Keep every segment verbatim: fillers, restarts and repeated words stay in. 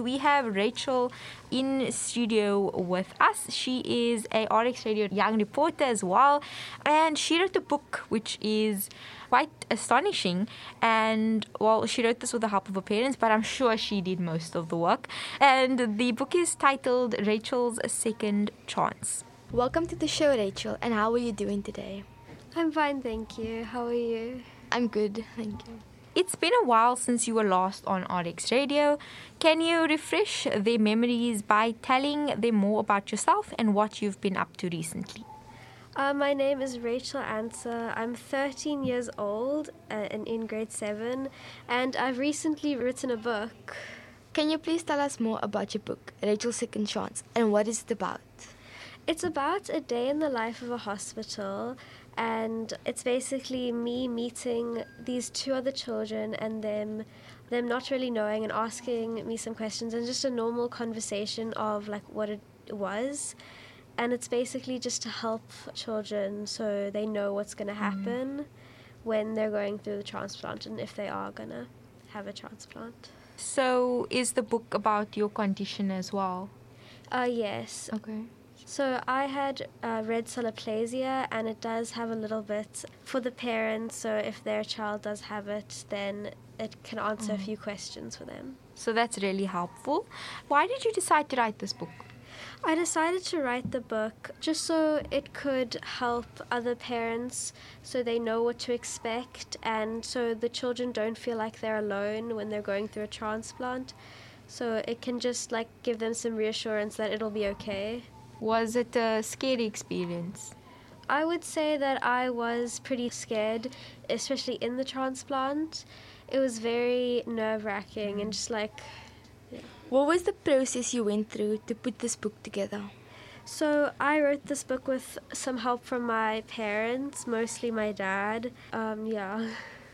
we have Rachel in studio with us. She is a R X Radio Young Reporter as well, and she wrote a book which is quite astonishing. And, well, she wrote this with the help of her parents, but I'm sure she did most of the work. And the book is titled Rachel's Second Chance. Welcome to the show, Rachel, and how are you doing today? I'm fine, thank you. How are you? I'm good, thank you. It's been a while since you were last on R X Radio. Can you refresh their memories by telling them more about yourself and what you've been up to recently? Uh, my name is Rachel Answer. I'm thirteen years old uh, and in grade seven, and I've recently written a book. Can you please tell us more about your book, Rachel's Second Chance, and what is it about? It's about a day in the life of a hospital, and it's basically me meeting these two other children and them them not really knowing and asking me some questions, and just a normal conversation of like what it was. And it's basically just to help children so they know what's going to happen mm. when they're going through the transplant and if they are going to have a transplant. So is the book about your condition as well? Uh, yes. Okay. So I had uh, red cell aplasia, and it does have a little bit for the parents. So if their child does have it, then it can answer mm. a few questions for them. So that's really helpful. Why did you decide to write this book? I decided to write the book just so it could help other parents so they know what to expect, and so the children don't feel like they're alone when they're going through a transplant. So it can just like give them some reassurance that it'll be okay. Was it a scary experience? I would say that I was pretty scared, especially in the transplant. It was very nerve-wracking and just like... Yeah. What was the process you went through to put this book together? So I wrote this book with some help from my parents, mostly my dad. Um, yeah.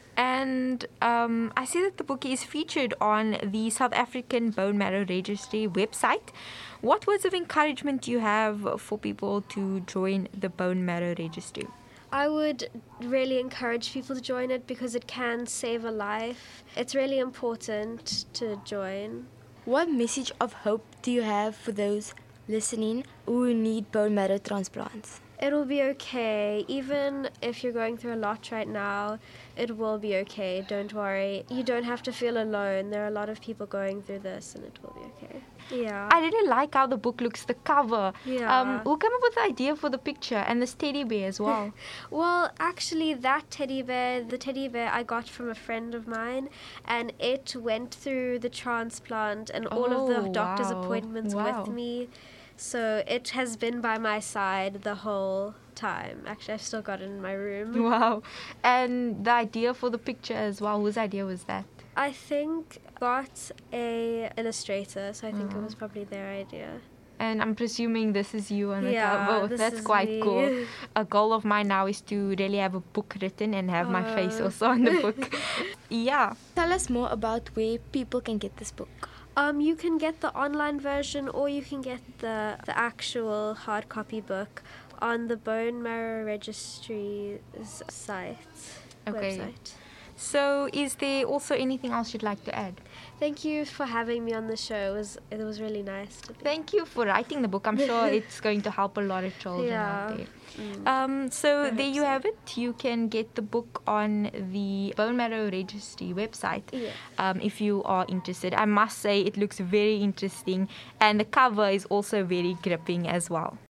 And um, I see that the book is featured on the South African Bone Marrow Registry website. What words of encouragement do you have for people to join the Bone Marrow Registry? I would really encourage people to join it because it can save a life. It's really important to join. What message of hope do you have for those listening who need bone marrow transplants? It'll be okay. Even if you're going through a lot right now, it will be okay. Don't worry. You don't have to feel alone. There are a lot of people going through this, and it will be okay. Yeah. I really like how the book looks, the cover. Yeah. Um, who came up with the idea for the picture and this teddy bear as well? Well, actually, that teddy bear, the teddy bear I got from a friend of mine, and it went through the transplant and all oh, of the doctor's wow. appointments wow. with me. So it has been by my side the whole time. Actually, I've still got it in my room. Wow. And the idea for the picture as well, whose idea was that? I think got a illustrator, so I think mm. it was probably their idea. And I'm presuming this is you on the yeah, cover. This That's is quite me. cool. A goal of mine now is to really have a book written and have uh. my face also on the book. Yeah. Tell us more about where people can get this book. Um, you can get the online version, or you can get the, the actual hard copy book on the Bone Marrow Registry's site, okay. website. So is there also anything else you'd like to add? Thank you for having me on the show. It was, it was really nice to be. Thank you for writing the book. I'm sure it's going to help a lot of children yeah. out there. Mm. Um, so I there you so. have it. You can get the book on the Bone Marrow Registry website yeah. um, if you are interested. I must say it looks very interesting, and the cover is also very gripping as well.